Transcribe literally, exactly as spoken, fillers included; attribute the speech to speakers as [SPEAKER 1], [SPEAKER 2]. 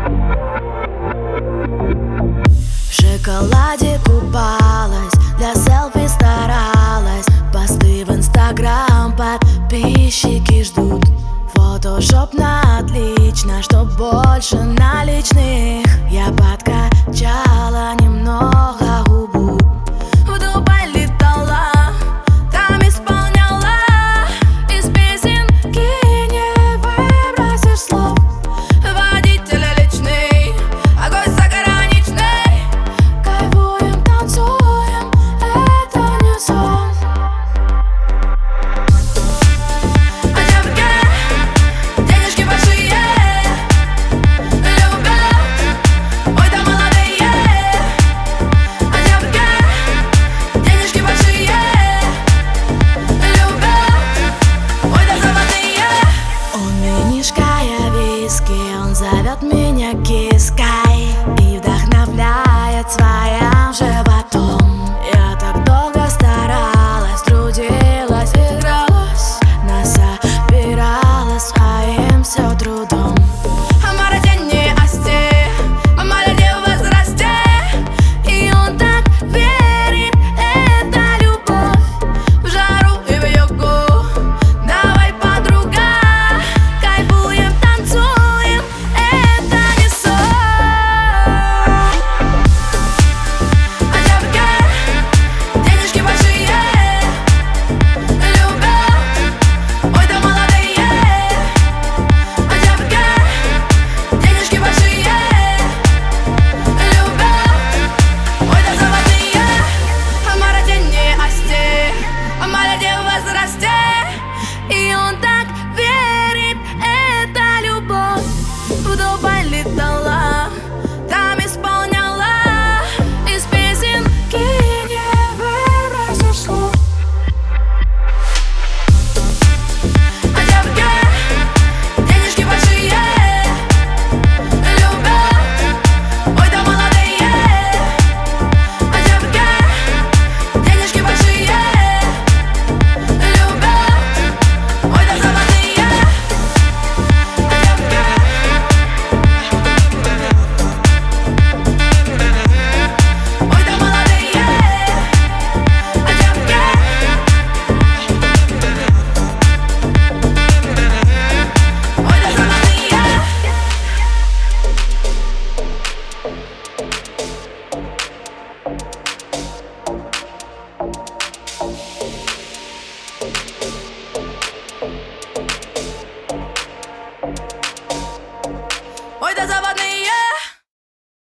[SPEAKER 1] В шоколаде купалась, для селфи старалась. Посты в инстаграм подписчики ждут. Фотошоп на отлично, чтоб больше наличных. Я подкачала немного губу. В Дубай летала, там исполняла. Из песенки не выбросишь слов. Водитель личный, огонь заграничный. Кайфуем, танцуем, это не сон. Он зовет меня киской и вдохновляет своим животом. Я так долго старалась, трудилась, игралась, насобиралась своим все трудом. И он так верит, это любовь. В Дубай летала, там исполняла. Из песенки не выбросишь слов. А девушки, денежки большие, любят, ой, да молодые. А девушки, денежки большие, you